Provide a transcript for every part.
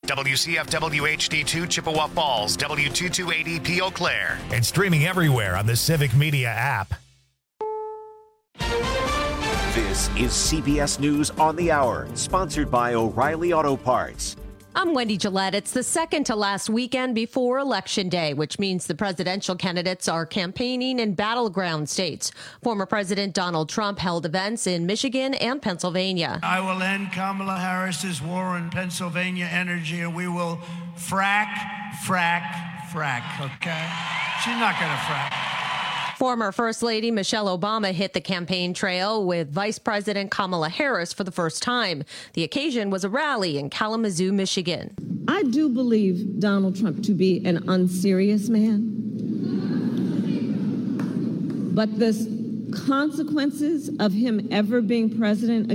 WCFW HD2 Chippewa Falls, W228EP Eau Claire. And streaming everywhere on the Civic Media app. This is CBS News on the Hour, sponsored by O'Reilly Auto Parts. I'm Wendy Gillette. It's the second to last weekend before Election Day, which means the presidential candidates are campaigning in battleground states. Former President Donald Trump held events in Michigan and Pennsylvania. I will end Kamala Harris's war on Pennsylvania energy, and we will frack, okay? She's not going to frack. Former First Lady Michelle Obama hit the campaign trail with Vice President Kamala Harris for the first time. The occasion was a rally in Kalamazoo, Michigan. I do believe Donald Trump to be an unserious man, but the consequences of him ever being president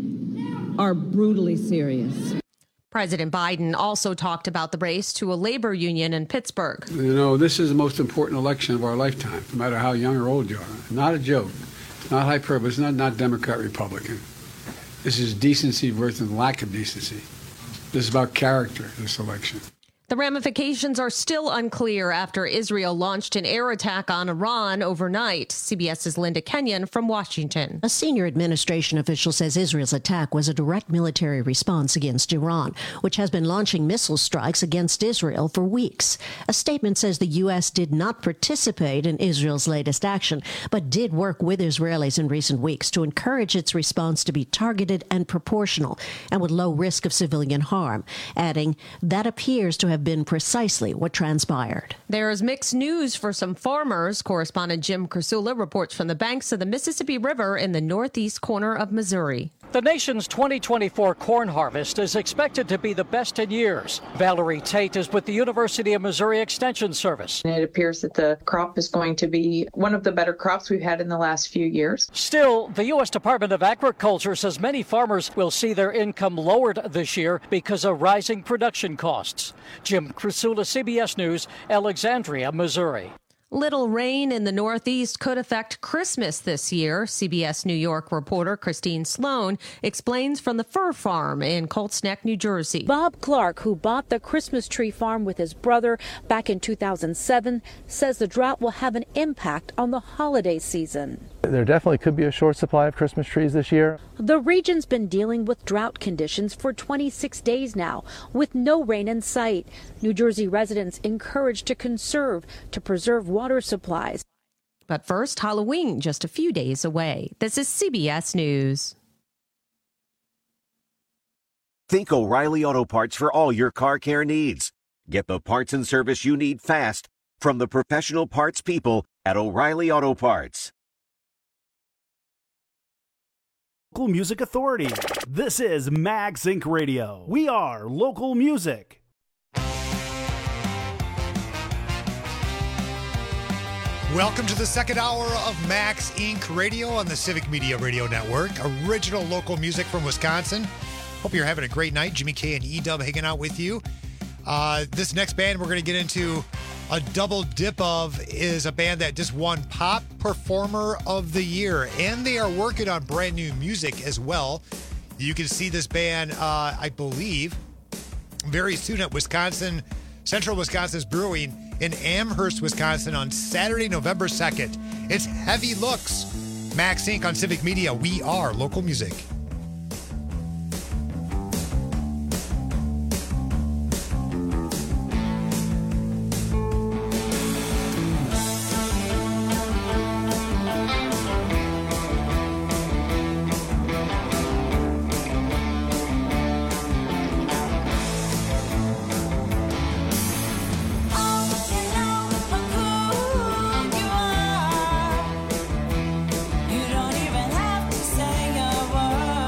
again are brutally serious. President Biden also talked about the race to a labor union in Pittsburgh. You know, this is the most important election of our lifetime, no matter how young or old you are. Not a joke. It's not hyperbole. It's not Democrat, Republican. This is decency versus lack of decency. This is about character, this election. The ramifications are still unclear after Israel launched an air attack on Iran overnight. CBS's Linda Kenyon from Washington. A senior administration official says Israel's attack was a direct military response against Iran, which has been launching missile strikes against Israel for weeks. A statement says the U.S. did not participate in Israel's latest action, but did work with Israelis in recent weeks to encourage its response to be targeted and proportional and with low risk of civilian harm, adding that appears to have been precisely what transpired. There's mixed news for some farmers. Correspondent Jim Krasula reports from the banks of the Mississippi River in the northeast corner of Missouri. The nation's 2024 corn harvest is expected to be the best in years. Valerie Tate is with the University of Missouri Extension Service. It appears that the crop is going to be one of the better crops we've had in the last few years. Still, the U.S. Department of Agriculture says many farmers will see their income lowered this year because of rising production costs. Jim Krasula, CBS News, Alexandria, Missouri. Little rain in the Northeast could affect Christmas this year. CBS New York reporter Christine Sloan explains from the fur farm in Colts Neck, New Jersey. Bob Clark, who bought the Christmas tree farm with his brother back in 2007, says the drought will have an impact on the holiday season. There definitely could be a short supply of Christmas trees this year. The region's been dealing with drought conditions for 26 days now, with no rain in sight. New Jersey residents encouraged to conserve to preserve water supplies. But first, Halloween just a few days away. This is CBS News. Think O'Reilly Auto Parts for all your car care needs. Get the parts and service you need fast from the professional parts people at O'Reilly Auto Parts. Local Music Authority. This is Max Inc. Radio. We are local music. Welcome to the second hour of Max Inc. Radio on the Civic Media Radio Network. Original local music from Wisconsin. Hope you're having a great night. Jimmy K and E-Dub hanging out with you. This next band we're going to get into a double dip of is a band that just won Pop Performer of the Year, and they are working on brand new music as well. You can see this band, I believe, very soon at Central Wisconsin's Brewing in Amherst, Wisconsin on Saturday, November 2nd. It's Heavy Looks. Max Inc. on Civic Media. We are local music. You don't even have to say a word.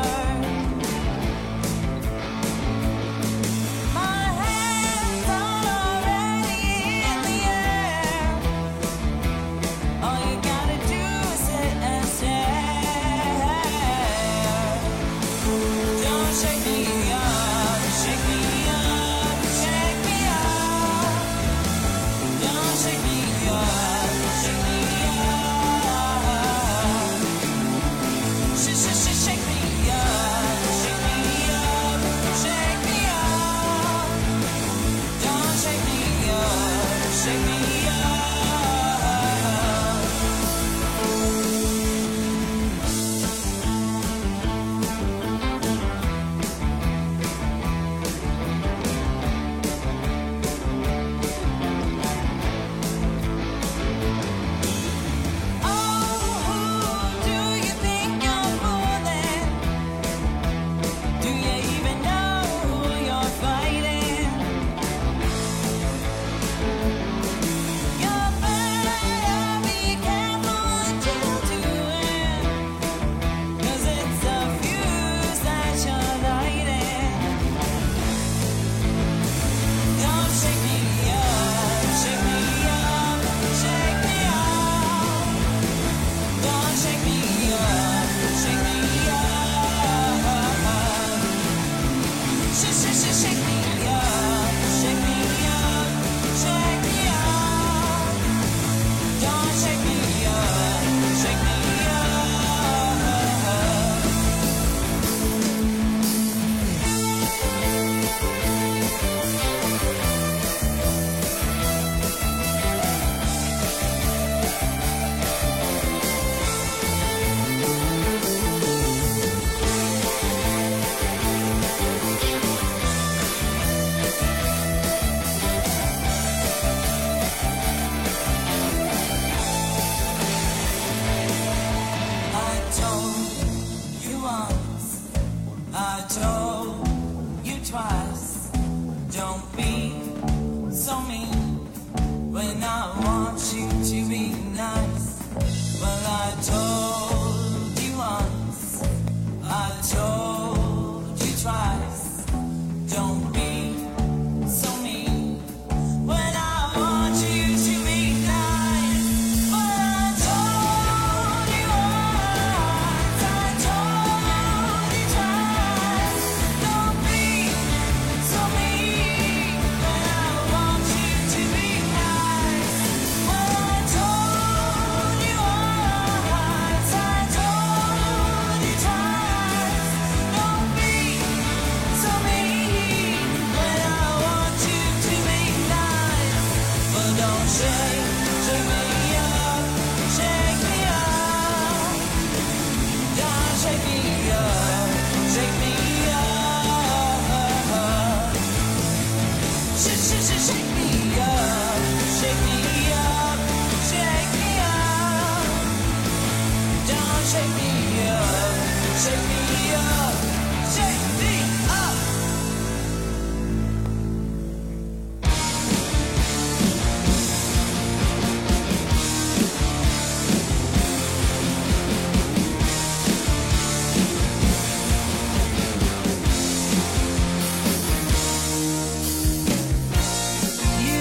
You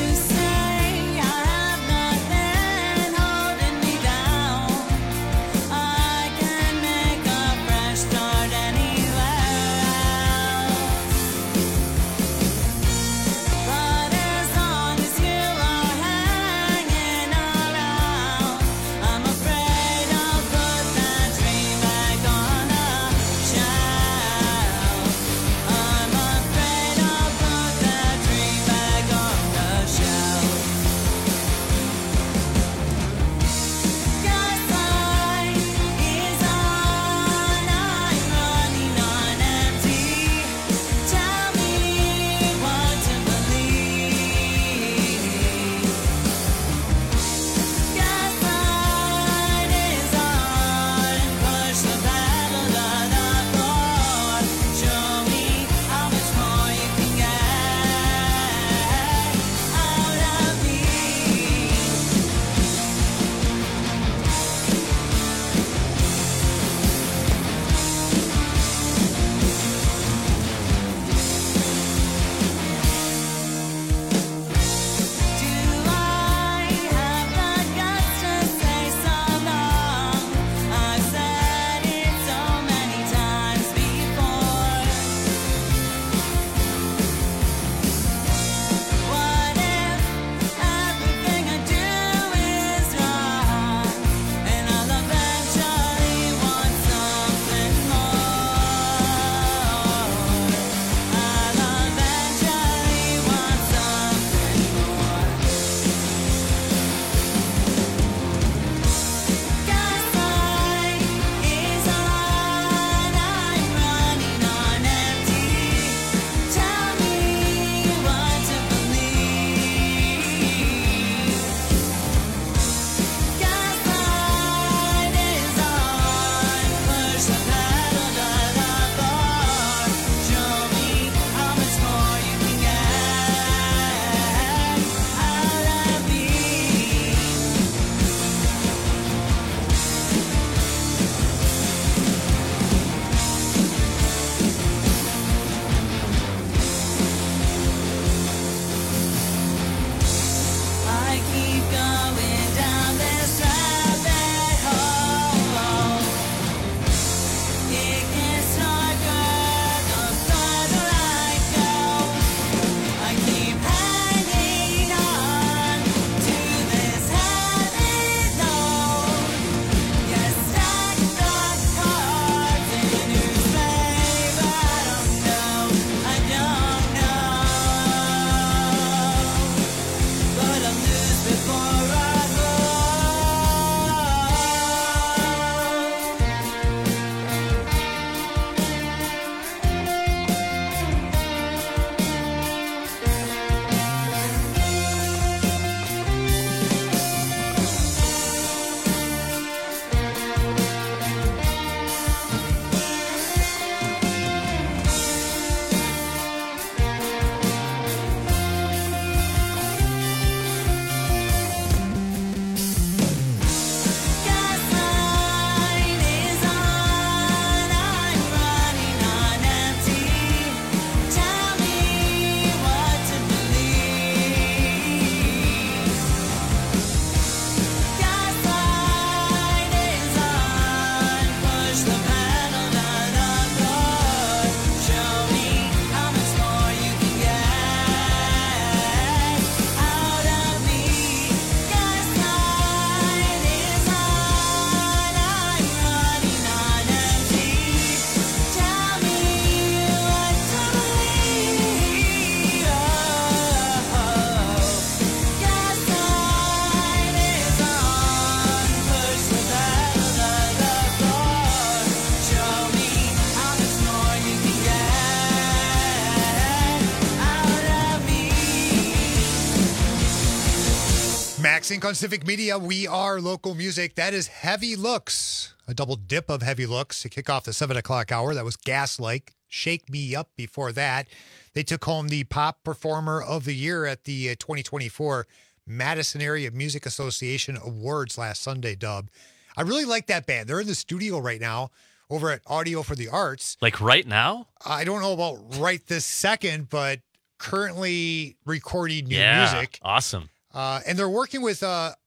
Max Inc. on Civic Media. We are local music. That is Heavy Looks, a double dip of Heavy Looks to kick off the 7 o'clock hour. That was Gaslight, Shake Me Up before that. They took home the Pop Performer of the Year at the 2024 Madison Area Music Association Awards last Sunday, Dub. I really like that band. They're in the studio right now over at Audio for the Arts. Like right now? I don't know about right this second, but currently recording new Yeah, music. awesome. And they're working with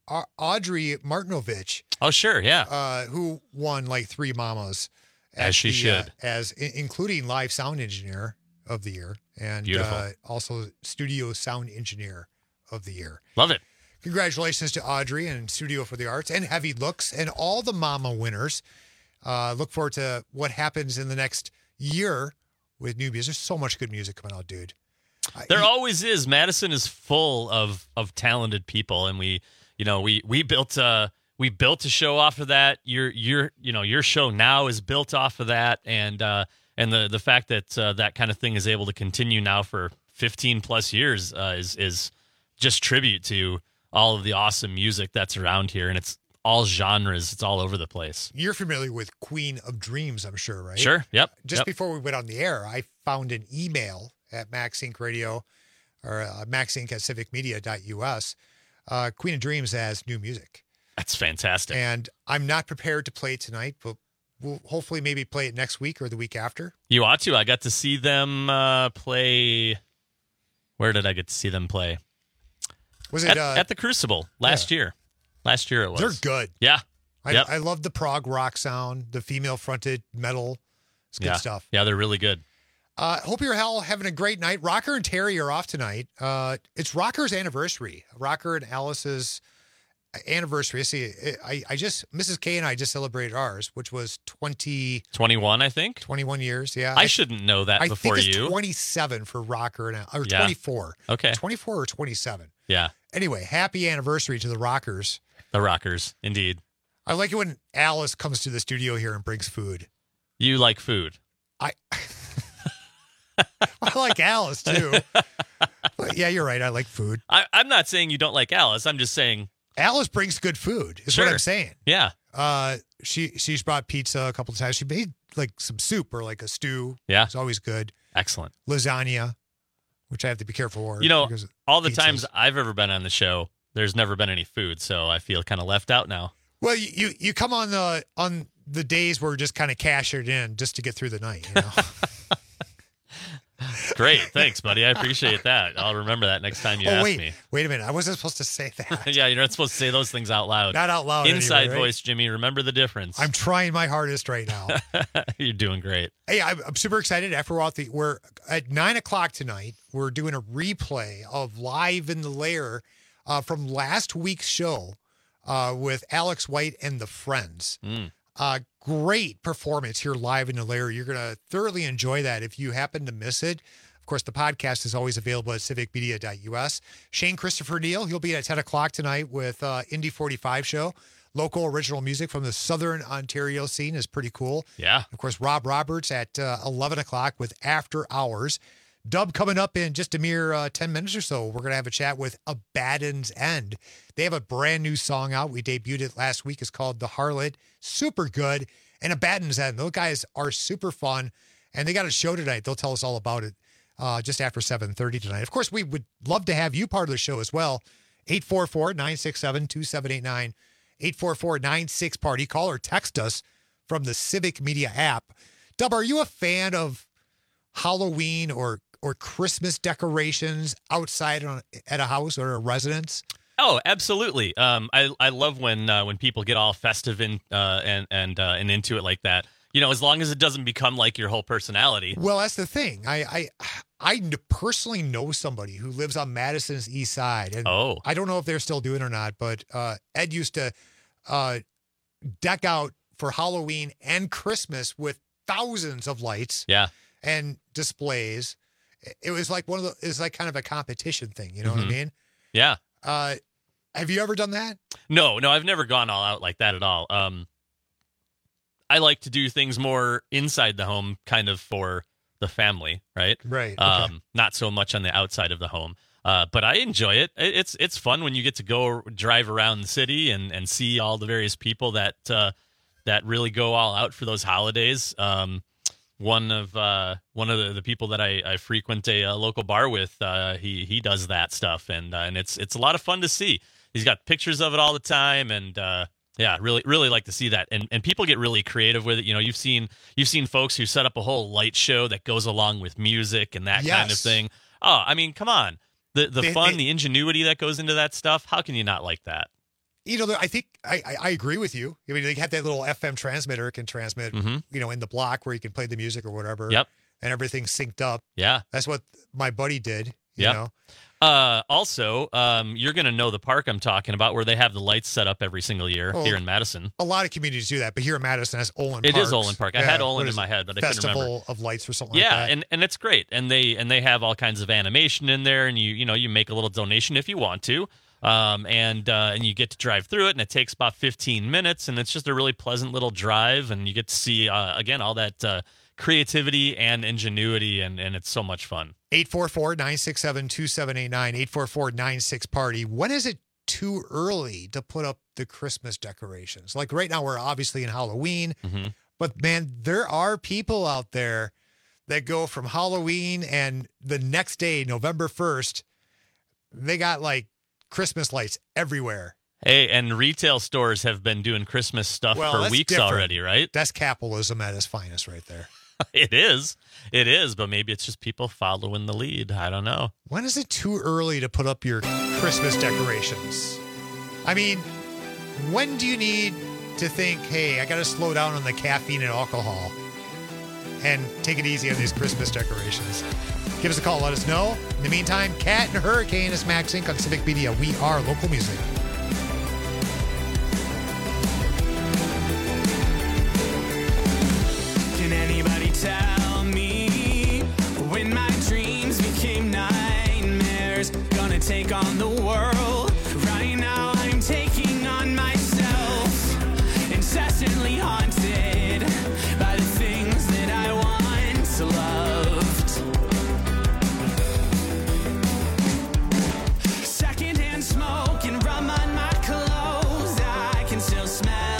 Audrey Martinovich. Oh, sure, yeah. Who won like 3 Mamas. As she should. Including Live Sound Engineer of the Year. And Beautiful. Also Studio Sound Engineer of the Year. Love it. Congratulations to Audrey and Studio for the Arts and Heavy Looks and all the Mama winners. Look forward to what happens in the next year with new music. There's so much good music coming out, dude. There always is. Madison is full of talented people, and we built a show off of that. Your show now is built off of that, and the fact that that kind of thing is able to continue now for 15 plus years is just tribute to all of the awesome music that's around here, and it's all genres. It's all over the place. You're familiar with Queen of Dreams, I'm sure, right? Sure. Yep. Just before we went on the air, I found an email at Max Inc. Radio or Max Inc. at civicmedia.us. Queen of Dreams has new music. That's fantastic. And I'm not prepared to play it tonight, but we'll hopefully maybe play it next week or the week after. You ought to. I got to see them play. Where did I get to see them play? Was it at the Crucible last year? Last year it was. They're good. Yeah. I love the prog rock sound, the female-fronted metal. It's good stuff. Yeah, they're really good. Hope you're all having a great night. Rocker and Terry are off tonight. It's Rocker's anniversary. Rocker and Alice's anniversary. See, Mrs. K and I just celebrated ours, which was 21, I think. 21 years, yeah. I shouldn't know that before think it's you. 27 for Rocker or 24. Okay. 24 or 27. Yeah. Anyway, happy anniversary to the Rockers. The Rockers, indeed. I like it when Alice comes to the studio here and brings food. You like food. I like Alice, too. But yeah, you're right. I like food. I'm not saying you don't like Alice. I'm just saying Alice brings good food, is Sure. what I'm saying. Yeah. She's brought pizza a couple of times. She made like some soup or like a stew. Yeah. It's always good. Excellent. Lasagna, which I have to be careful for. All the times I've ever been on the show, there's never been any food, so I feel kind of left out now. Well, you come on the days where we're just kind of cash it in just to get through the night, you know. Great. Thanks, buddy. I appreciate that. I'll remember that next time you ask me. Wait a minute. I wasn't supposed to say that. Yeah, you're not supposed to say those things out loud. Not out loud. Inside anyway, right? voice, Jimmy. Remember the difference. I'm trying my hardest right now. You're doing great. Hey, I'm super excited. After we're at 9 o'clock tonight. We're doing a replay of Live in the Lair from last week's show with Alex White and the Friends. Great performance here live in the Lair. You're going to thoroughly enjoy that if you happen to miss it. Of course, the podcast is always available at civicmedia.us. Shane Christopher Neal, he'll be at 10 o'clock tonight with Indy 45 show. Local original music from the Southern Ontario scene is pretty cool. Yeah. Of course, Rob Roberts at 11 o'clock with After Hours. Dub coming up in just a mere 10 minutes or so. We're going to have a chat with Abaddon's End. They have a brand new song out. We debuted it last week. It's called The Harlot. Super good. And Abaddon's End. Those guys are super fun. And they got a show tonight. They'll tell us all about it just after 7:30 tonight. Of course, we would love to have you part of the show as well. 844-967-2789. 844-96-PARTY. Call or text us from the Civic Media app. Dub, are you a fan of Halloween or Christmas decorations outside at a house or a residence? Oh, absolutely. I love when people get all festive and into it like that. You know, as long as it doesn't become like your whole personality. Well, that's the thing. I personally know somebody who lives on Madison's east side. And I don't know if they're still doing it or not, but Ed used to deck out for Halloween and Christmas with thousands of lights. Yeah. And displays. It was like it's like kind of a competition thing. You know what I mean? Yeah. Have you ever done that? No, I've never gone all out like that at all. I like to do things more inside the home, kind of for the family, right? Right. Not so much on the outside of the home. But I enjoy it. It's fun when you get to go drive around the city and see all the various people that really go all out for those holidays. One of the people that I frequent a local bar with, he does that stuff, and it's a lot of fun to see. He's got pictures of it all the time, and really like to see that. And people get really creative with it. You've seen folks who set up a whole light show that goes along with music and that kind of thing. Oh, I mean, come on, the fun, the ingenuity that goes into that stuff. How can you not like that? I think I agree with you. I mean, they have that little FM transmitter. It can transmit, in the block where you can play the music or whatever. Yep. And everything's synced up. Yeah. That's what my buddy did. Yeah. You know? Also, you're going to know the park I'm talking about where they have the lights set up every single year here in Madison. A lot of communities do that, but here in Madison, that's Olin Park. It is Olin Park. I had Olin in my head, but I couldn't remember. Festival of Lights or something like that. Yeah, and it's great. And they have all kinds of animation in there, and you make a little donation if you want to. And you get to drive through it, and it takes about 15 minutes, and it's just a really pleasant little drive, and you get to see, again, all that creativity and ingenuity, and it's so much fun. 844-967-2789, 844-96-PARTY. When is it too early to put up the Christmas decorations? Like right now, we're obviously in Halloween, but man, there are people out there that go from Halloween and the next day, November 1st, they got like Christmas lights everywhere. Hey, and retail stores have been doing Christmas stuff for weeks already, right? That's capitalism at its finest right there. It is, but maybe it's just people following the lead. I don't know. When is it too early to put up your Christmas decorations? I mean, when do you need to think, hey, I got to slow down on the caffeine and alcohol and take it easy on these Christmas decorations? Give us a call. Let us know. In the meantime, Cat and Hurricane is Max Inc. on Civic Media. We are local music. Can anybody tell me when my dreams became nightmares? Gonna take on the world. Right now I'm taking on myself. Incessantly haunted by the things that I once loved. Secondhand smoke and rum on my clothes. I can still smell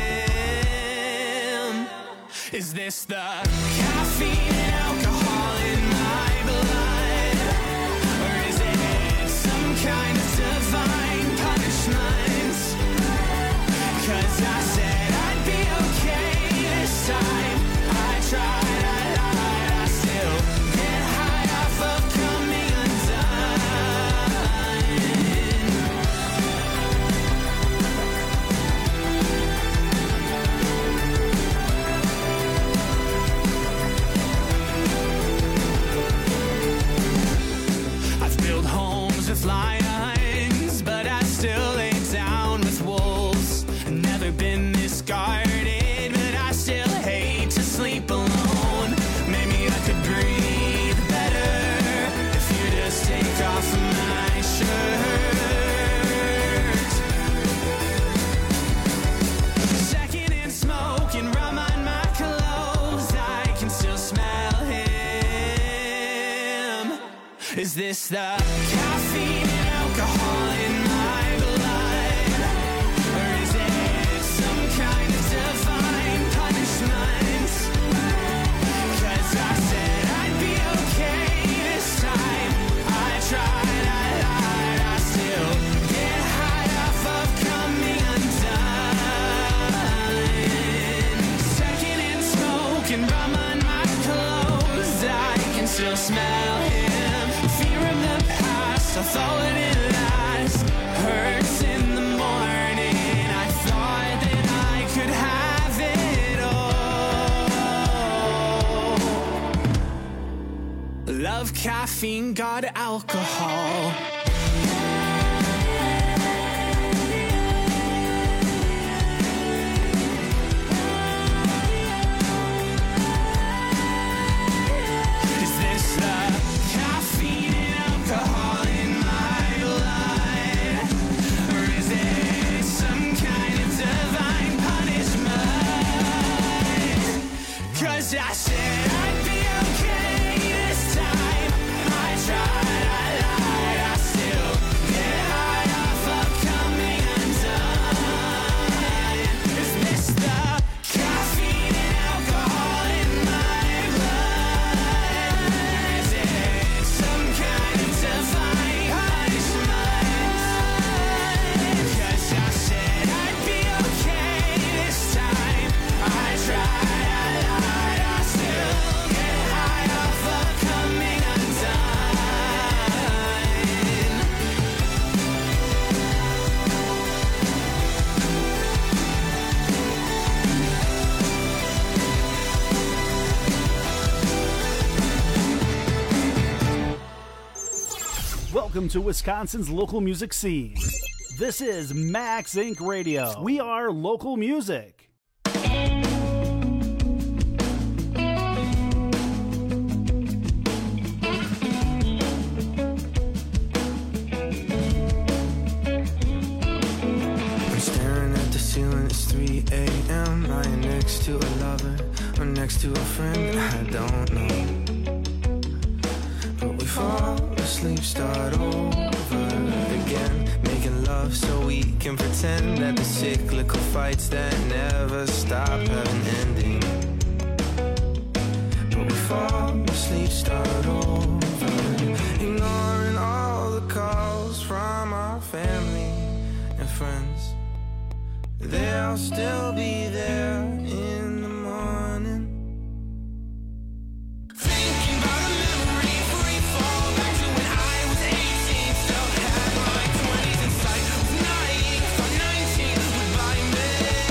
him. Is this the caffeine and alcohol in my blood? Or is it some kind of divine punishment? 'Cause I said I'd be okay this time. I tried, I lied, I still get high off of coming I've built homes with lions, but I still lay down with wolves. Never been this guarded, but I still hate to sleep alone. Maybe I could breathe better if you just take off my shirt. Secondhand smoke and rum on my clothes. I can still smell him. Is this the caffeine and alcohol in my blood? Or is it some kind of divine punishment? 'Cause I said I'd be okay this time. I tried, I lied, I still get high off of coming undone. Secondhand smoke and rum on my clothes. I can still smell him. Fear of the past, I thought it last. Hurts in the morning. I thought that I could have it all. Love caffeine, got alcohol. Is this the caffeine and alcohol in my blood? Or is it some kind of divine punishment? 'Cause I said I'd be okay this time. I tried, I lied, I Welcome to Wisconsin's local music scene. This is Max Inc. Radio. We are local music. Ceiling, it's 3 a.m. Lying next to a lover or next to a friend, I don't know. But we fall asleep, start over again, making love so we can pretend that the cyclical fights that never stop have an ending. But we fall asleep, start over, ignoring all the calls from our family and friends. They'll still be there in the morning. Thinking about a memory, free fall back to when I was 18. Still had my 20s in sight. Was naive, thought 19 would buy me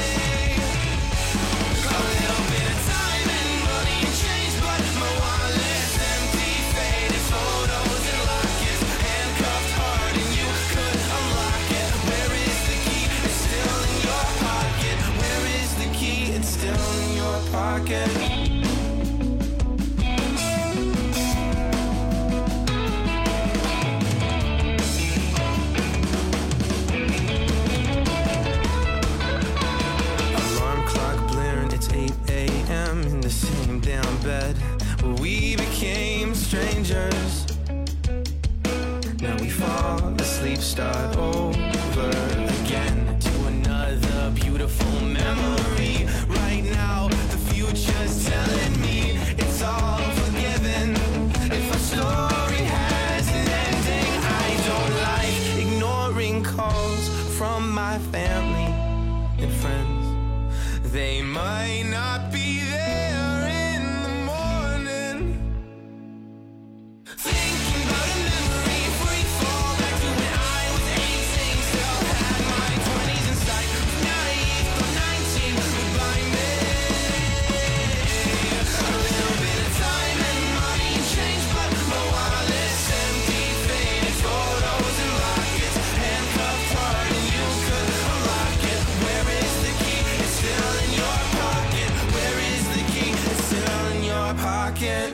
a little bit of time and money and change, but my wallet's empty, faded photos and lockets, handcuffed hard, and you could unlock it. Where is the key? It's still in your pocket. Where is the key? It's still in your pocket. Alarm clock blaring, it's 8 a.m. in the same damn bed where we became strangers. Now we fall asleep, start over again to another beautiful memory. Right now, the future's telling me it's all forgiven. If a story has an ending, I don't like ignoring calls from my family and friends. They might not be there in the morning. Thinking about a memory, free fall back to when I was 18. Still had my 20s in sight. Was naive, thought 19 would buy me a little bit of time and money and change, but my wallet's empty, faded photos and lockets, handcuffed hard, and you could unlock it. Where is the key? It's still in your pocket. Where is the key? It's still in your pocket.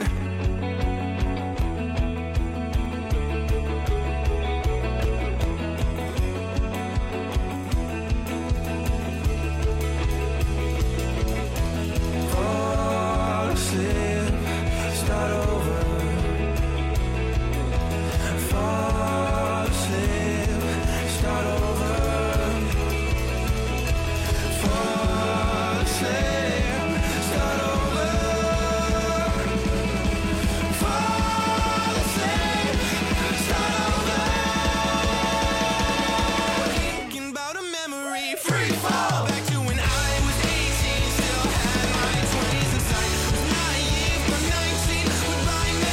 Fall asleep, start over. Fall asleep, start over. Fall asleep, start over. Fall asleep, start over. Thinking about a memory, free fall back to when I was 18. Still had my 20s in sight. Was naive, but 19 would buy me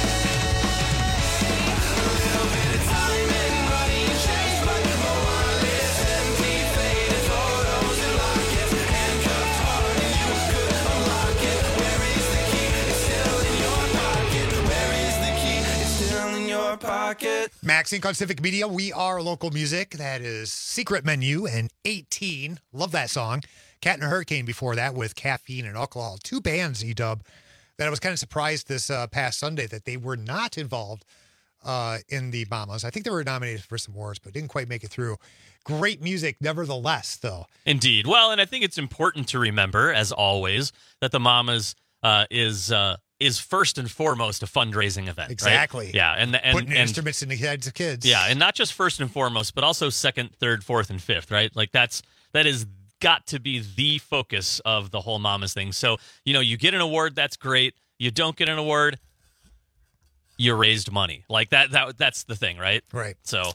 a little bit of time and money and change, but my wallet's empty, faded photos and lockets, handcuffed hard, and you could unlock it. Where is the key? It's still in your pocket. Where is the key? It's still in your pocket. Max Inc. on Civic Media. We are local music. That is Secret Menu and 18. Love that song. Cat and a Hurricane before that with Caffeine and Alcohol. Two bands, E-Dub, that I was kind of surprised this past Sunday that they were not involved in the Mamas. I think they were nominated for some awards, but didn't quite make it through. Great music, nevertheless, though. Indeed. Well, and I think it's important to remember, as always, that the Mamas is first and foremost a fundraising event. Exactly. Right? Yeah, and Putting instruments in the heads of kids. Yeah, and not just first and foremost, but also second, third, fourth, and fifth. Right? Like that is got to be the focus of the whole Mamas thing. So you get an award, that's great. You don't get an award, you raised money. Like that's the thing, right? Right. So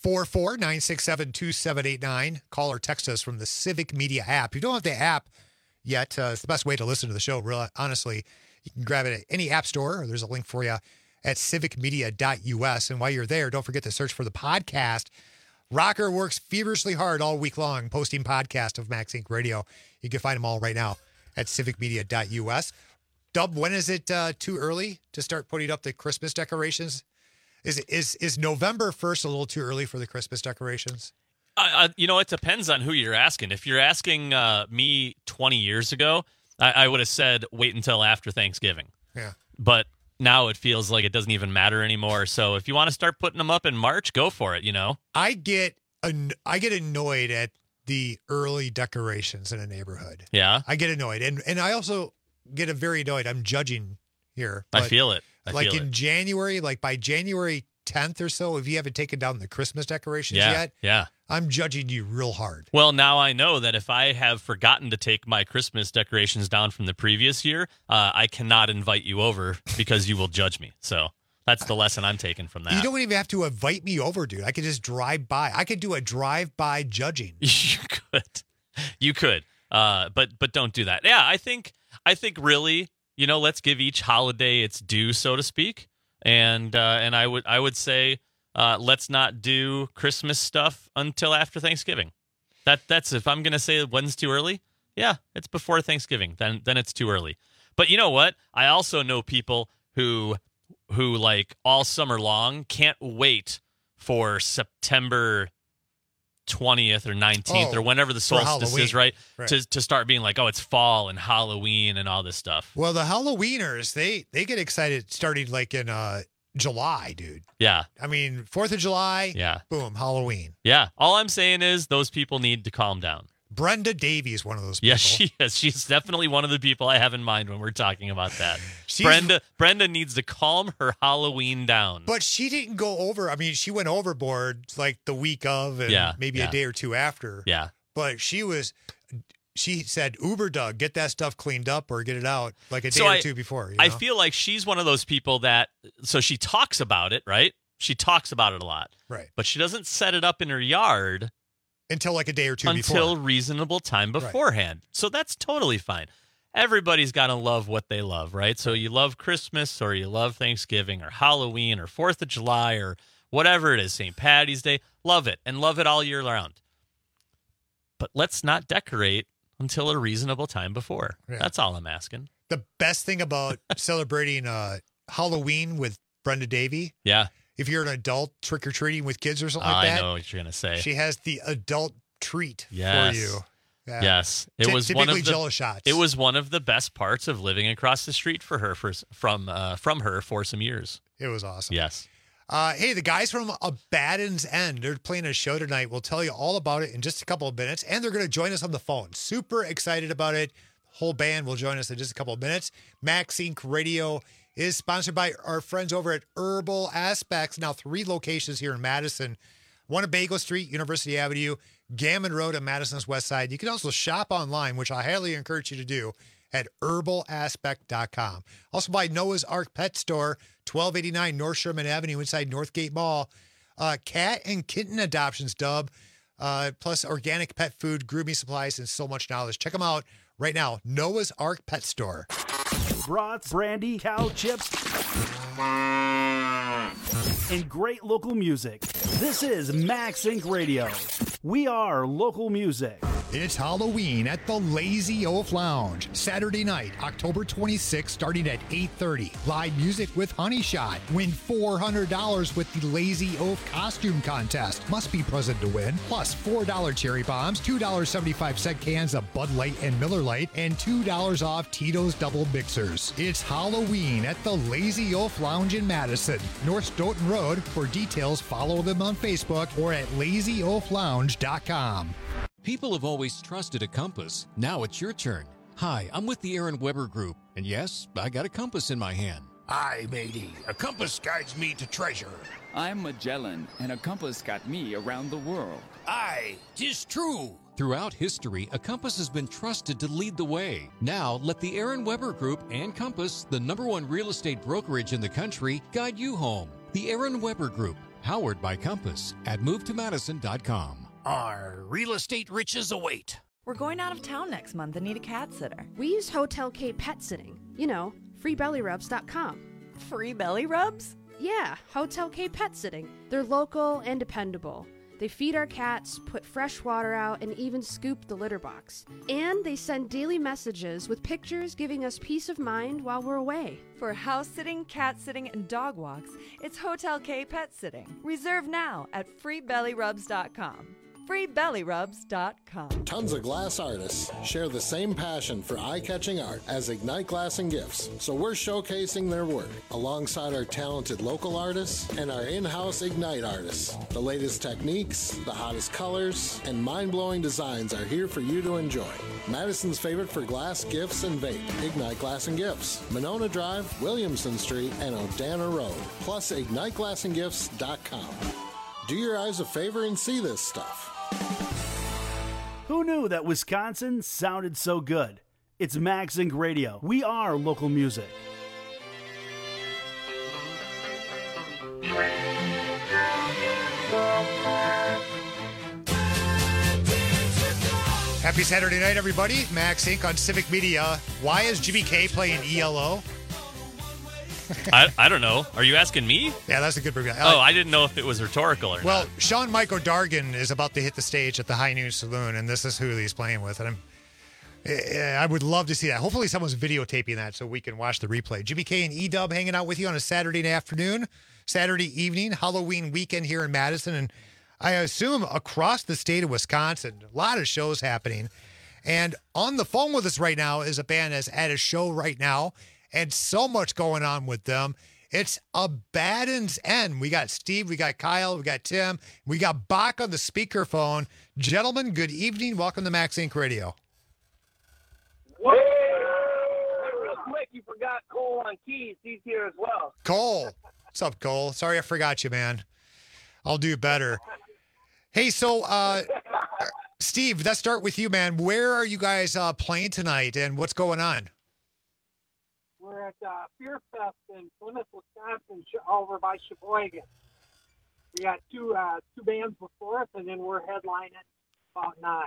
844-967-2789. Call or text us from the Civic Media app. If you don't have the app yet, it's the best way to listen to the show, really, honestly. You can grab it at any app store, or there's a link for you at civicmedia.us. And while you're there, don't forget to search for the podcast. Rocker works feverishly hard all week long posting podcasts of Max Inc. Radio. You can find them all right now at civicmedia.us. Dub, when is it too early to start putting up the Christmas decorations? Is November 1st a little too early for the Christmas decorations? It depends on who you're asking. If you're asking me 20 years ago, I would have said wait until after Thanksgiving. Yeah. But now it feels like it doesn't even matter anymore. So if you want to start putting them up in March, go for it, I get annoyed at the early decorations in a neighborhood. Yeah. I get annoyed. And I also get very annoyed. I'm judging here. I feel it. January, like by January 10th or so, if you haven't taken down the Christmas decorations yet, I'm judging you real hard. Well, now I know that if I have forgotten to take my Christmas decorations down from the previous year, I cannot invite you over because you will judge me. So that's the lesson I'm taking from that. You don't even have to invite me over, dude. I could just drive by. I could do a drive-by judging. You could. But don't do that. Yeah, I think really, let's give each holiday its due, so to speak. And I would say let's not do Christmas stuff until after Thanksgiving. That's if I'm gonna say when's too early. Yeah, it's before Thanksgiving. Then it's too early. But you know what? I also know people who like all summer long can't wait for September 20th or 19th or whenever the solstice is, right? To start being like, oh, it's fall and Halloween and all this stuff. Well, the Halloweeners, they get excited starting like in July, dude. Yeah. I mean, 4th of July, boom, Halloween. Yeah. All I'm saying is those people need to calm down. Brenda Davey is one of those people. Yes, she is. She's definitely one of the people I have in mind when we're talking about that. Brenda needs to calm her Halloween down. But she didn't go over. I mean, she went overboard like the week of and maybe a day or two after. Yeah. But she said, Uber Doug, get that stuff cleaned up or get it out like a day or two before. I feel like she's one of those people that, so she talks about it, right? She talks about it a lot. Right. But she doesn't set it up in her yard until like a day or two before. Until reasonable time beforehand. Right. So that's totally fine. Everybody's got to love what they love, right? So you love Christmas or you love Thanksgiving or Halloween or 4th of July or whatever it is, St. Patty's Day. Love it and love it all year round. But let's not decorate until a reasonable time before. Yeah. That's all I'm asking. The best thing about celebrating Halloween with Brenda Davey. Yeah. If you're an adult trick-or-treating with kids or something like that. I know what you're going to say. She has the adult treat for you. Yeah. Yes. It was one of the Jello shots. It was one of the best parts of living across the street for her from her for some years. It was awesome. Yes. Hey, the guys from Abaddon's End, they're playing a show tonight. We'll tell you all about it in just a couple of minutes, and they're going to join us on the phone. Super excited about it. The whole band will join us in just a couple of minutes. Max Inc. Radio is sponsored by our friends over at Herbal Aspects. Now 3 locations here in Madison. One at Bagel Street, University Avenue, Gammon Road on Madison's west side. You can also shop online, which I highly encourage you to do, at herbalaspect.com. Also by Noah's Ark Pet Store, 1289 North Sherman Avenue inside Northgate Mall. Cat and kitten adoptions, Dub, plus organic pet food, grooming supplies, and so much knowledge. Check them out right now. Noah's Ark Pet Store. Brats, brandy, cow chips, and great local music. This is Max Inc. Radio. We are local music. It's Halloween at the Lazy Oaf Lounge. Saturday night, October 26th, starting at 8:30. Live music with Honey Shot. Win $400 with the Lazy Oaf costume contest. Must be present to win. Plus $4 cherry bombs, $2.75 cans of Bud Light and Miller Lite, and $2 off Tito's Double Mixers. It's Halloween at the Lazy Oaf Lounge in Madison, North Stoughton Road. For details, follow them on Facebook or at lazyoaflounge.com. People have always trusted a compass. Now it's your turn. Hi, I'm with the Aaron Weber Group, and yes, I got a compass in my hand. Aye, matey. A compass guides me to treasure. I'm Magellan, and a compass got me around the world. Aye, 'tis true. Throughout history, a compass has been trusted to lead the way. Now, let the Aaron Weber Group and Compass, the #1 real estate brokerage in the country, guide you home. The Aaron Weber Group, powered by Compass, at movetomadison.com. Our real estate riches await. We're going out of town next month and need a cat sitter. We use Hotel K Pet Sitting. You know, freebellyrubs.com. Free belly rubs? Yeah, Hotel K Pet Sitting. They're local and dependable. They feed our cats, put fresh water out, and even scoop the litter box. And they send daily messages with pictures giving us peace of mind while we're away. For house sitting, cat sitting, and dog walks, it's Hotel K Pet Sitting. Reserve now at freebellyrubs.com. freebellyrubs.com. Tons of glass artists share the same passion for eye-catching art as Ignite Glass and Gifts, so we're showcasing their work alongside our talented local artists and our in-house Ignite artists. The latest techniques, the hottest colors, and mind-blowing designs are here for you to enjoy. Madison's favorite for glass, gifts, and vape, Ignite Glass and Gifts, Monona Drive, Williamson Street, and Odana Road, plus IgniteGlassandGifts.com. Do your eyes a favor and see this stuff. Who knew that Wisconsin sounded so good? It's Max Inc. Radio. We are local music. Happy Saturday night, everybody. Max Inc. on Civic Media. Why is Jimmy K playing ELO? I don't know. Are you asking me? Yeah, that's a good review. I didn't know if it was rhetorical or well, not. Sean Michael Dargan is about to hit the stage at the High Noon Saloon, and this is who he's playing with. And I would love to see that. Hopefully someone's videotaping that so we can watch the replay. Jimmy K and E-Dub hanging out with you on a Saturday afternoon, Saturday evening, Halloween weekend here in Madison, and I assume across the state of Wisconsin. A lot of shows happening. And on the phone with us right now is a band that's at a show right now, and so much going on with them. It's Abaddon's End. We got Steve, we got Kyle, we got Tim, we got Bach on the speakerphone. Gentlemen, good evening. Welcome to Max Inc. Radio. Real quick, you forgot Cole on keys. He's here as well. Cole. What's up, Cole? Sorry I forgot you, man. I'll do better. Hey, so Steve, let's start with you, man. Where are you guys playing tonight, and what's going on? We're at Fear Fest in Plymouth, Wisconsin, over by Sheboygan. We got two bands before us, and then we're headlining about 9.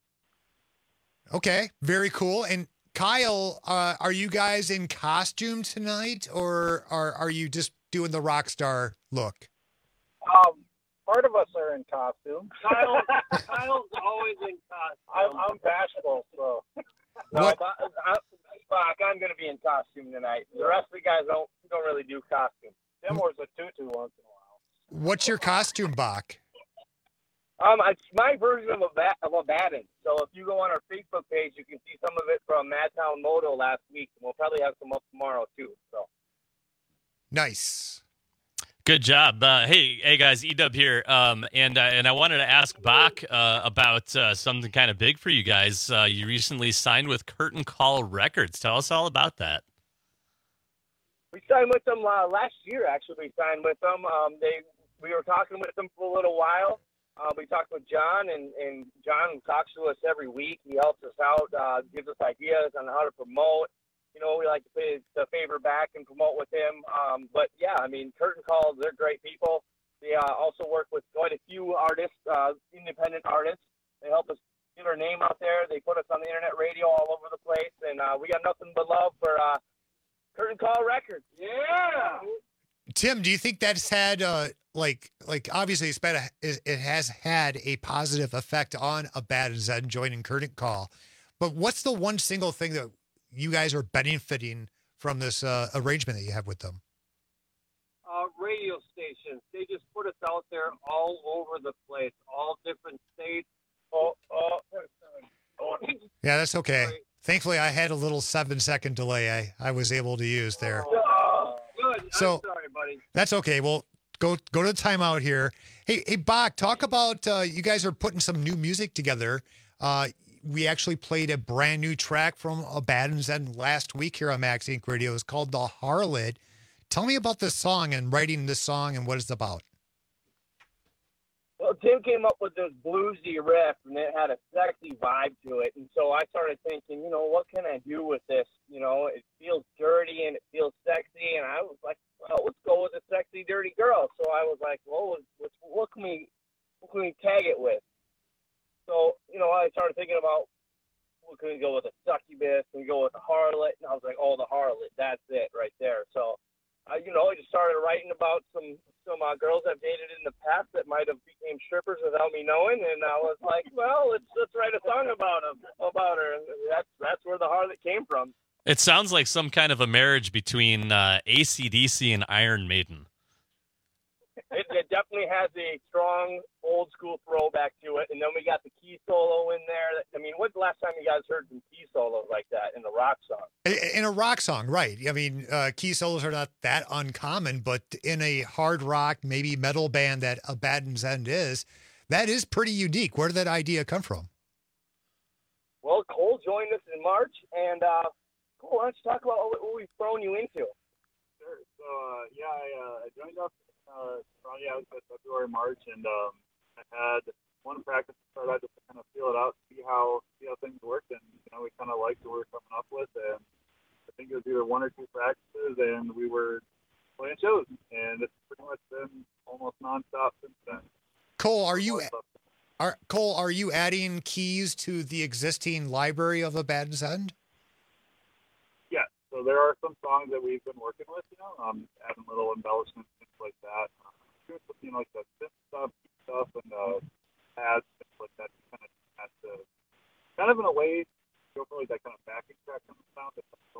Okay, very cool. And Kyle, are you guys in costume tonight, or are you just doing the rock star look? Part of us are in costume. Kyle's always in costume. I'm bashful, so. No, Bach, I'm going to be in costume tonight. The rest of the guys don't really do costume. Tim wears a tutu once in a while. What's your costume, Bach? It's my version of Abaddon. So if you go on our Facebook page, you can see some of it from Madtown Moto last week. And we'll probably have some up tomorrow, too. So. Nice. Good job. Hey guys, E-Dub here. And I wanted to ask Bach about something kind of big for you guys. You recently signed with Curtain Call Records. Tell us all about that. We signed with them last year, actually. We signed with them. We were talking with them for a little while. We talked with John, and John talks to us every week. He helps us out, gives us ideas on how to promote. You know, we like to pay the favor back and promote with him. But, yeah, I mean, Curtain Calls, they're great people. They also work with quite a few artists, independent artists. They help us get our name out there. They put us on the internet radio all over the place. And we got nothing but love for Curtain Call Records. Yeah! Tim, do you think that's had, like obviously it has had a positive effect on Abaddon's End joining Curtain Call. But what's the one single thing that you guys are benefiting from this arrangement that you have with them? Radio stations. They just put us out there all over the place, all different states. Yeah, that's okay. Sorry. Thankfully, I had a little 7-second delay I was able to use there. Good. So, I'm sorry, buddy. That's okay. Well, go to the timeout here. Hey, Bach, talk about you guys are putting some new music together. We actually played a brand new track from Abaddon's End last week here on Max Inc. Radio. It's called The Harlot. Tell me about this song and writing this song and what it's about. Well, Tim came up with this bluesy riff, and it had a sexy vibe to it. And so I started thinking, you know, what can I do with this? You know, it feels dirty and it feels sexy. And I was like, well, let's go with a sexy, dirty girl. So I was like, well, what can we tag it with? So, you know, I started thinking about, well, can we go with a succubus? Can we go with a harlot? And I was like, oh, the harlot, that's it right there. So I just started writing about some girls I've dated in the past that might have became strippers without me knowing, and I was like, well, let's write a song about her. And that's where the Harlot came from. It sounds like some kind of a marriage between AC/DC and Iron Maiden. It definitely has a strong old school throwback to it, and then we got the key solo in there. I mean, when's the last time you guys heard some key solos like that in a rock song? In a rock song, right. I mean, key solos are not that uncommon, but in a hard rock, maybe metal band that A Baden's End is, that is pretty unique. Where did that idea come from? Well, Cole joined us in March, and Cole, why don't you talk about what we've thrown you into? Sure. So, I joined up probably out in February, March, and I had one practice to start out just to kind of feel it out, see how things worked, and we kind of liked what we were coming up with, and I think it was either one or two practices, and we were playing shows, and it's pretty much been almost nonstop since then. Cole, are you adding keys to the existing library of A Baden's End? Yeah, so there are some songs that we've been working with, adding little embellishments, things like that. Doing something like that synth stuff and pads, things like that. Kind of in a way, go for like that kind of backing track on the sound.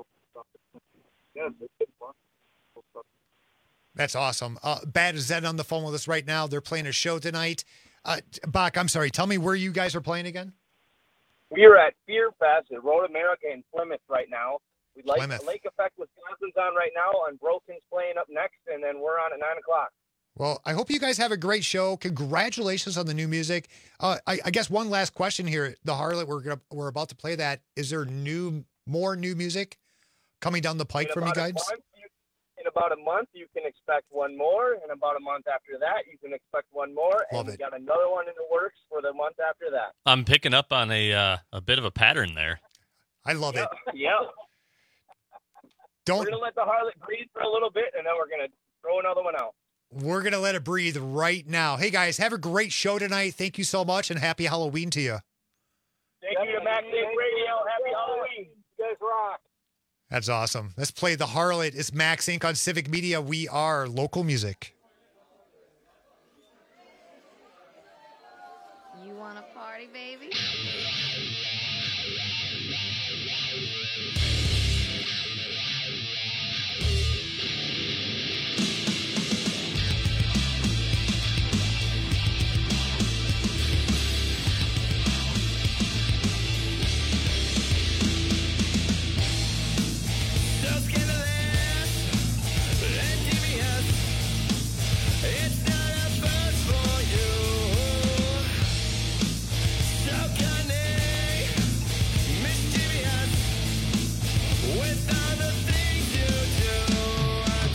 Yeah, it's been fun. Cool stuff. That's awesome. Baden's End on the phone with us right now. They're playing a show tonight. Bach, I'm sorry. Tell me where you guys are playing again. We are at Fear Fest at Road America in Plymouth right now. We'd like Plymouth. Lake Effect, Wisconsin's on right now, and Broken's playing up next, and then we're on at 9 o'clock. Well, I hope you guys have a great show. Congratulations on the new music. I guess one last question here. The Harlot, we're about to play that. Is there more new music coming down the pike from you guys? In about a month, you can expect one more. In about a month after that, you can expect one more. Love and it. we got another one in the works for the month after that. I'm picking up on a bit of a pattern there. I love it. Yeah. We're going to let the Harlot breathe for a little bit, and then we're going to throw another one out. We're going to let it breathe right now. Hey, guys, have a great show tonight. Thank you so much, and happy Halloween to you. Thank you to Max Inc. Radio. Happy Halloween. You guys rock. That's awesome. Let's play The Harlot. It's Max Inc. on Civic Media. We are local music. You want to party, baby? It's not a first for you. Mischievous with all the things you do.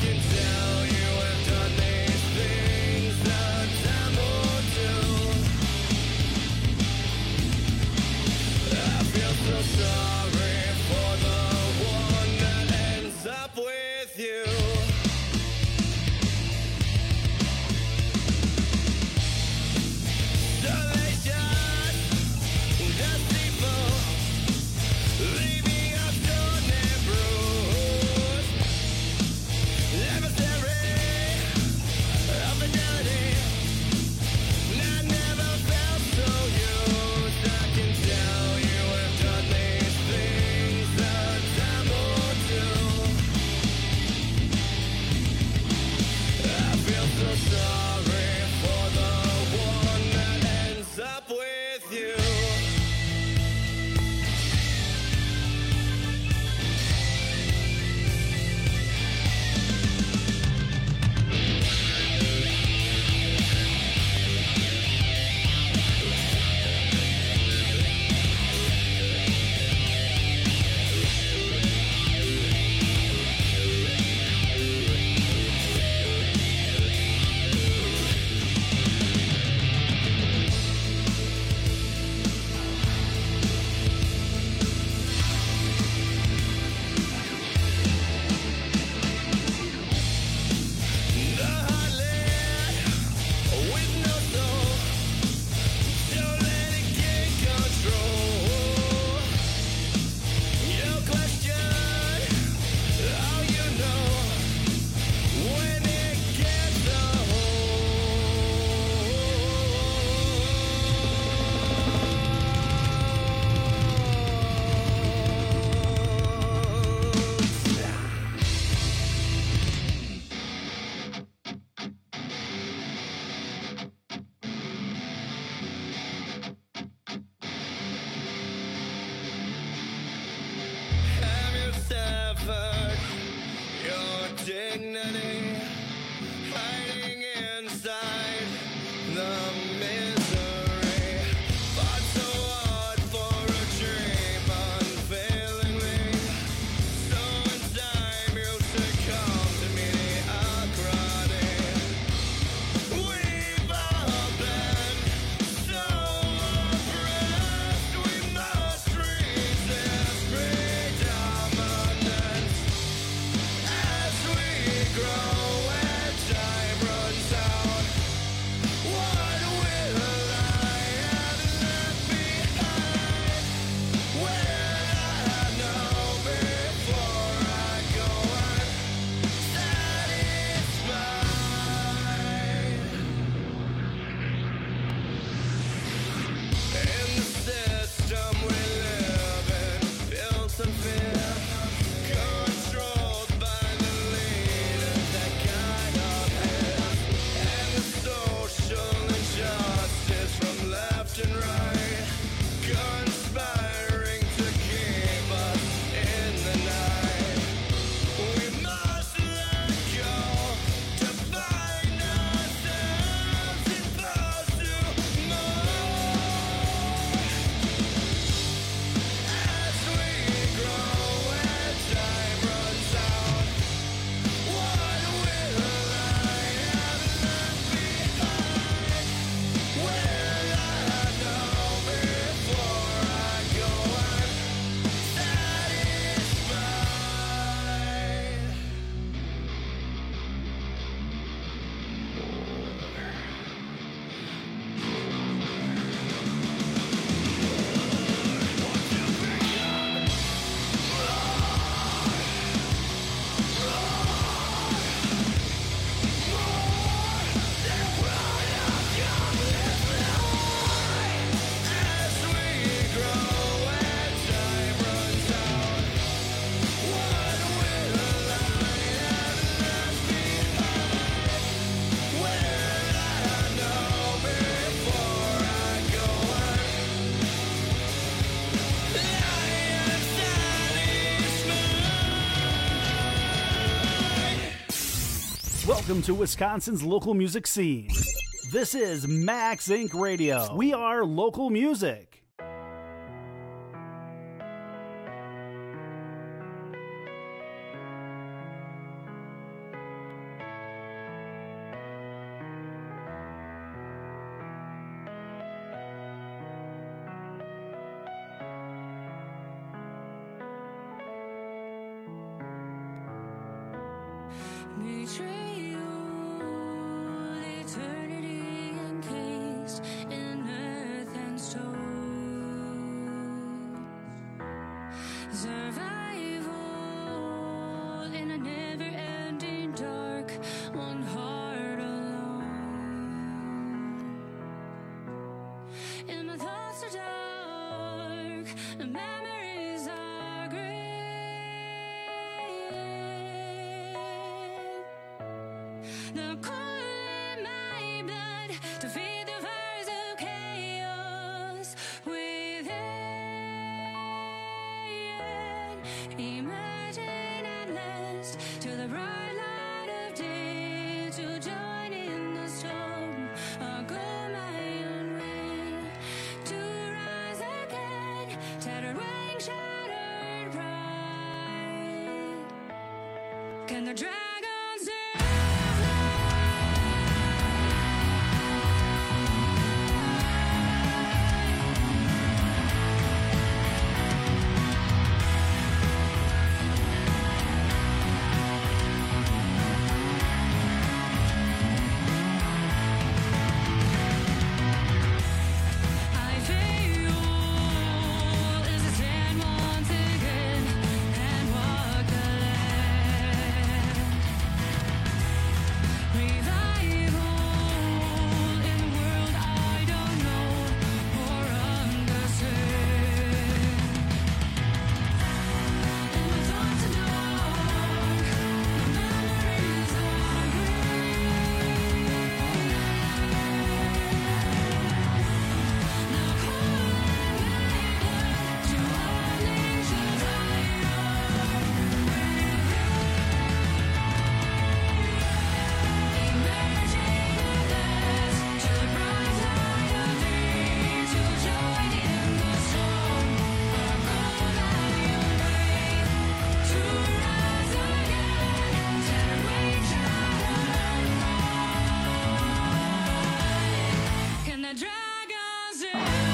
Welcome to Wisconsin's local music scene. This is Max Inc. Radio. We are local music. Eternity encased in earth and stone. Survival in a never-ending dark, one heart alone. And my thoughts are dark, the memories are gray. The cold in my blood to feed the fires of chaos within. Imagine at last to the bright light of day, to join in the storm. I'll go my own way, to rise again, tattered wing, shattered pride. Can the dragons I feel as I stand once again and walk the land. Revival in a world I don't know or understand. And my thoughts are dark, my memories are Can the dragons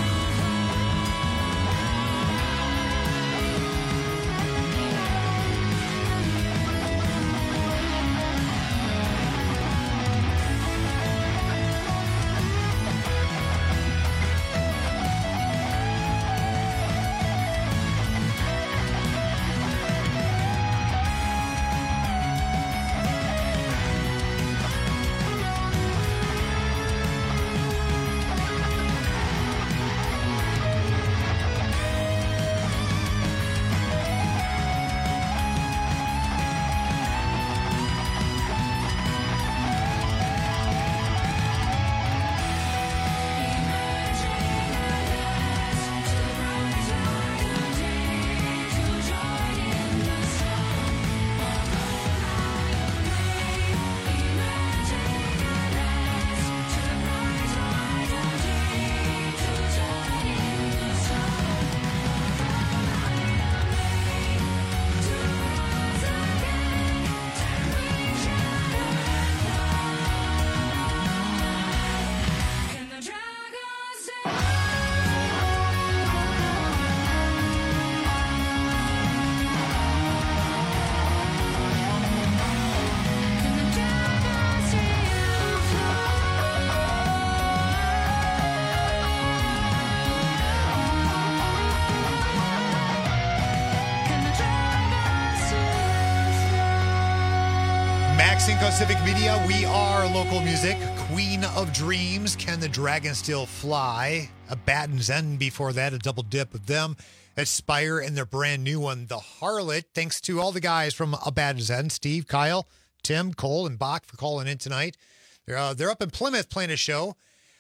Max Inco Civic Media, we are local music. Queen of Dreams, Can the Dragon Still Fly? A Batten's End before that, a double dip of them. Aspire and their brand new one, The Harlot. Thanks to all the guys from A Batten's End, Steve, Kyle, Tim, Cole, and Bach for calling in tonight. They're up in Plymouth playing a show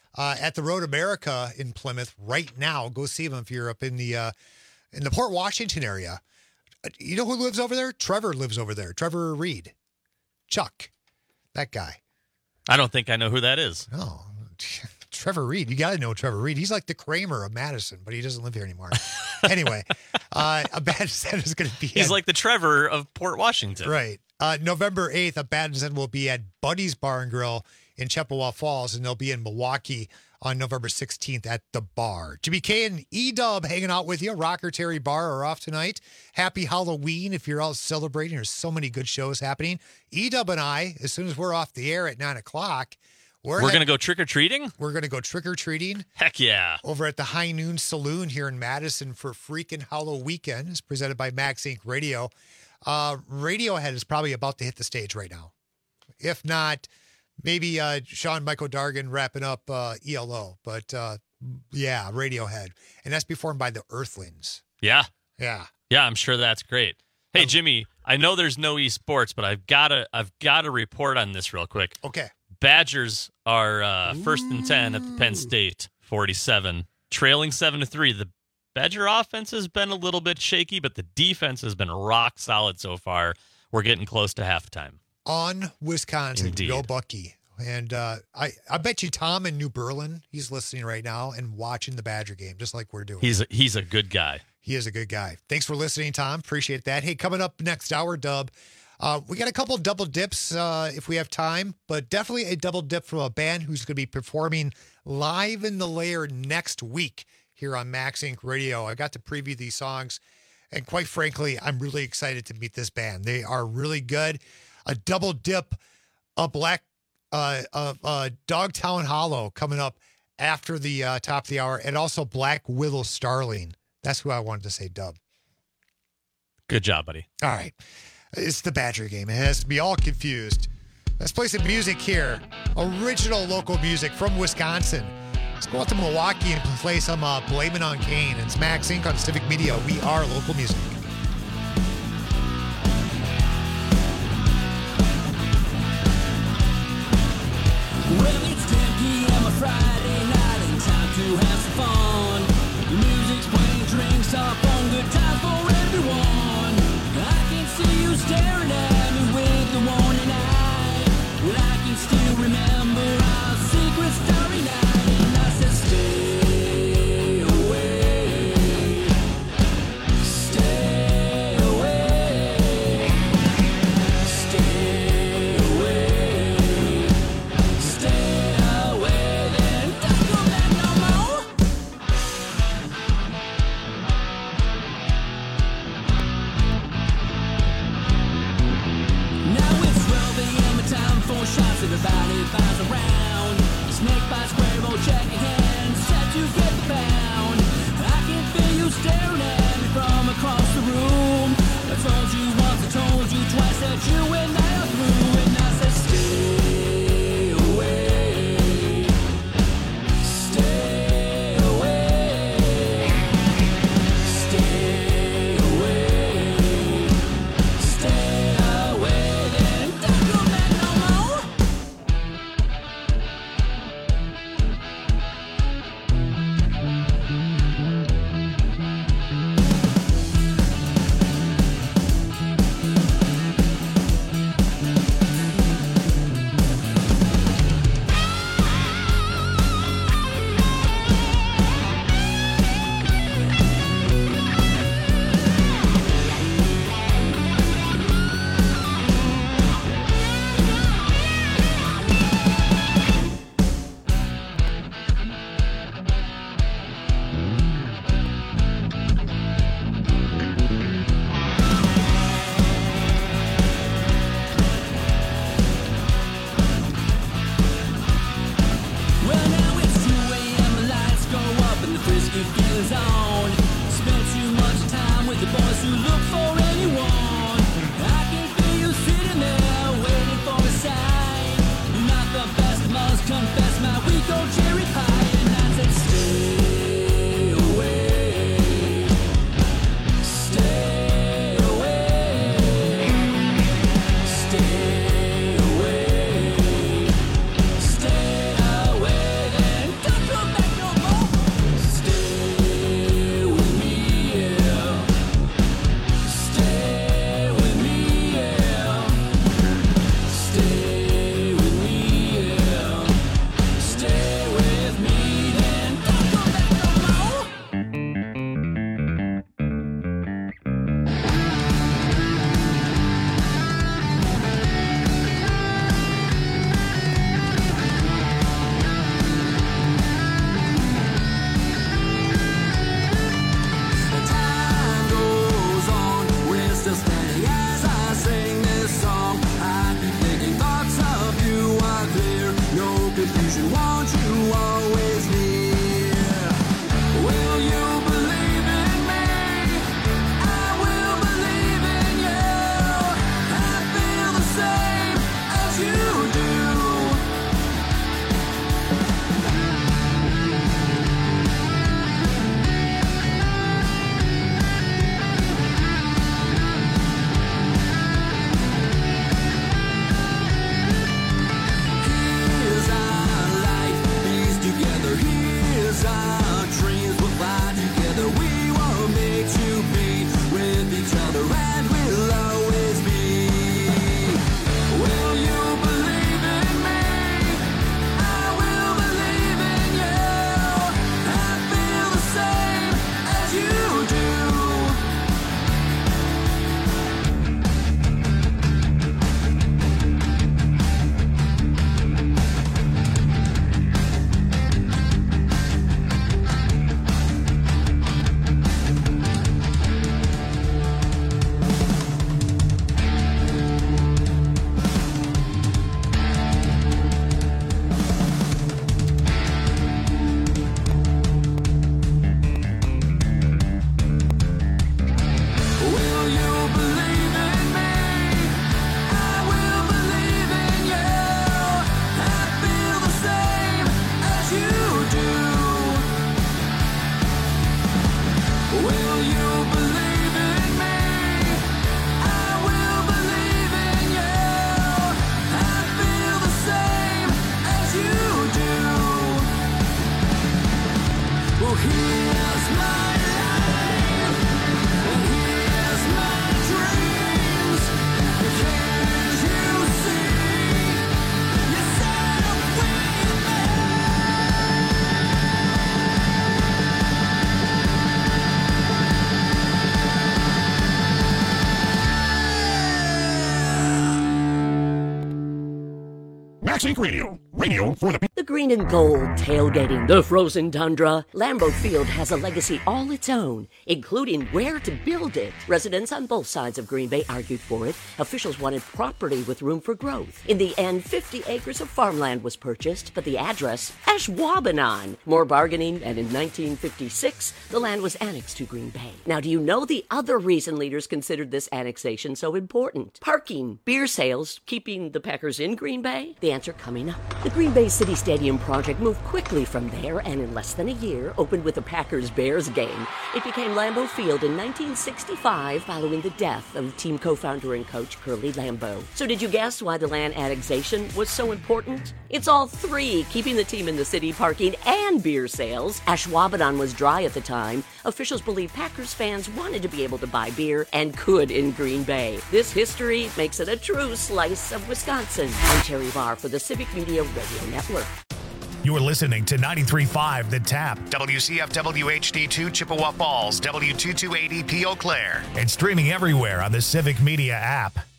at the Road America in Plymouth right now. Go see them if you're up in the Port Washington area. You know who lives over there? Trevor lives over there. Trevor Reed. Chuck. That guy. I don't think I know who that is. No. Trevor Reed. You got to know Trevor Reed. He's like the Kramer of Madison, but he doesn't live here anymore. Anyway, a Bad Cent is going to be. He's like the Trevor of Port Washington. Right. November 8th, a Bad Cent will be at Buddy's Bar and Grill in Chippewa Falls, and they'll be in Milwaukee on November 16th at the bar. Jimmy K and E-Dub hanging out with you. Rocker Terry Bar are off tonight. Happy Halloween if you're out celebrating. There's so many good shows happening. E-Dub and I, as soon as we're off the air at 9 o'clock, we're going to go trick-or-treating? We're going to go trick-or-treating. Heck yeah. Over at the High Noon Saloon here in Madison for freaking Halloween weekend. It's presented by Max Inc. Radio. Radiohead is probably about to hit the stage right now. If not, maybe Sean Michael Dargan wrapping up ELO. But, yeah, Radiohead. And that's performed by the Earthlings. Yeah. Yeah. Yeah, I'm sure that's great. Hey, Jimmy, I know there's no esports, but I've got to report on this real quick. Okay. Badgers are first and 10 at the Penn State 47, trailing 7-3. The Badger offense has been a little bit shaky, but the defense has been rock solid so far. We're getting close to halftime. On Wisconsin, Indeed. Go Bucky. And I bet you Tom in New Berlin, he's listening right now and watching the Badger game, just like we're doing. He's a good guy. He is a good guy. Thanks for listening, Tom. Appreciate that. Hey, coming up next hour, Dub, we got a couple double dips if we have time, but definitely a double dip from a band who's going to be performing live in the Lair next week here on Max Inc. Radio. I got to preview these songs, and quite frankly, I'm really excited to meet this band. They are really good. A double dip, a black Dogtown Hollow coming up after the top of the hour, and also Black Willow Starling. That's who I wanted to say, Dub. Good job, buddy. All right. It's the Badger game. It has to be all confused. Let's play some music here. Original local music from Wisconsin. Let's go out to Milwaukee and play some Blame It on Kane. It's Max Inc. on Civic Media. We are local music. Well, it's 10 p.m. a Friday night and time to have some fun. The music's playing, drinks up on, good time for everyone. I can see you staring at me with the warning eye. Well, I can still remember our secret starry night, and I said, stay away, stay Max Inc. Radio for the people. The green and gold tailgating the frozen tundra. Lambeau Field has a legacy all its own, including where to build it. Residents on both sides of Green Bay argued for it. Officials wanted property with room for growth. In the end, 50 acres of farmland was purchased, but the address, Ashwaubenon. More bargaining, and in 1956, the land was annexed to Green Bay. Now, do you know the other reason leaders considered this annexation so important? Parking, beer sales, keeping the Packers in Green Bay? The answer coming up. The Green Bay City Stadium project moved quickly from there, and in less than a year, opened with the Packers-Bears game. It became Lambeau Field in 1965, following the death of team co-founder and coach Curly Lambeau. So did you guess why the land annexation was so important? It's all three, keeping the team in the city, parking, and beer sales. Ashwaubenon was dry at the time. Officials believe Packers fans wanted to be able to buy beer, and could in Green Bay. This history makes it a true slice of Wisconsin. I'm Terry Barr for the Civic Media Radio Network. You're listening to 93.5 The Tap, WCFW HD2 Chippewa Falls, W2280P Eau Claire, and streaming everywhere on the Civic Media app.